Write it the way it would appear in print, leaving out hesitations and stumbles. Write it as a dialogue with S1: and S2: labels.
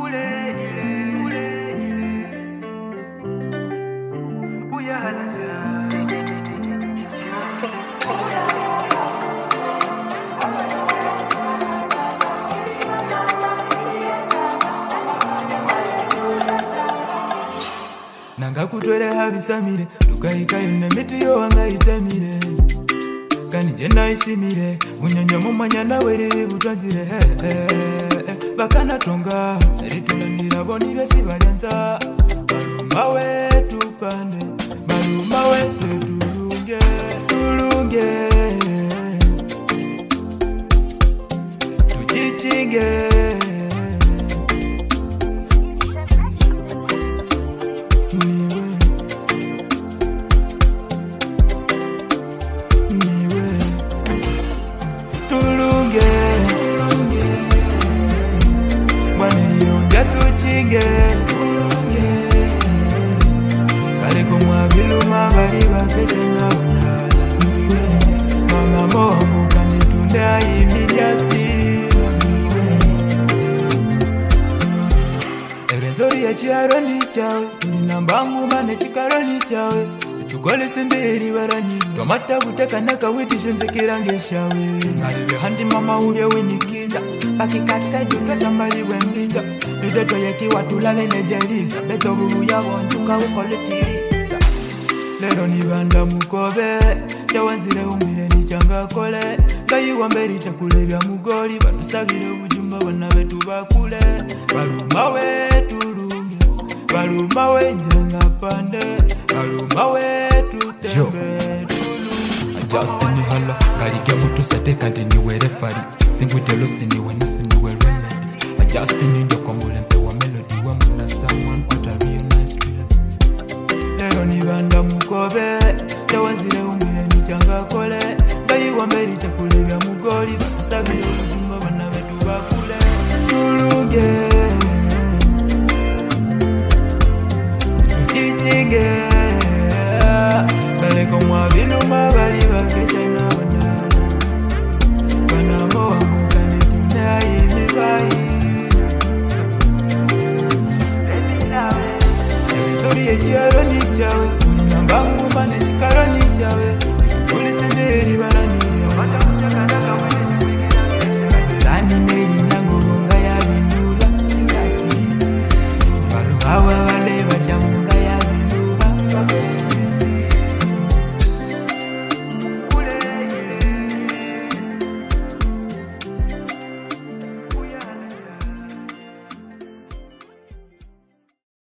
S1: Nanga kutwele habisamire Tukaika yune miti yo wanga itamire Kani jena isimire Munyanya mumanya na weri butanzire Bakana tonga Eritulangira boni besi balianza Baluma wetu pande Baluma wetu tulunge Tulunge Tuchichinge Kale kumwa biluma bali bakesha na onala Mama momu kanitunda imidyasi Ebrenzori ya chiaro ni chawe Ninambangu mane chikaro ni chawe Tukole sendiri barani Tomata kuteka naka witi shunze kirangeshawe Ngaliwe handi mama uya winikiza Pakikata juka tambali wembiga Ideto yeki watulale nejeliza Beto buhu ya wantuka ukole tiriza Lero nibanda mukobe Chawanzile umire ni changa kole Kayi wamberi chakule vya mugoli Batusabile ujumba wana wetu bakule Baluma wetu lunge Baluma wenjenga pande Baluma wetu tembe Justin hala Galike mutu sate kante niwe refari Singwitelo siniwe nasiniwe remedy Justin indio kombule mpewa melody wa muna someone what a real nice feel Lero nibanda mukobe Chawanzile umire ni changa kole Kayi wamberi chakule vya mugoli Batusabile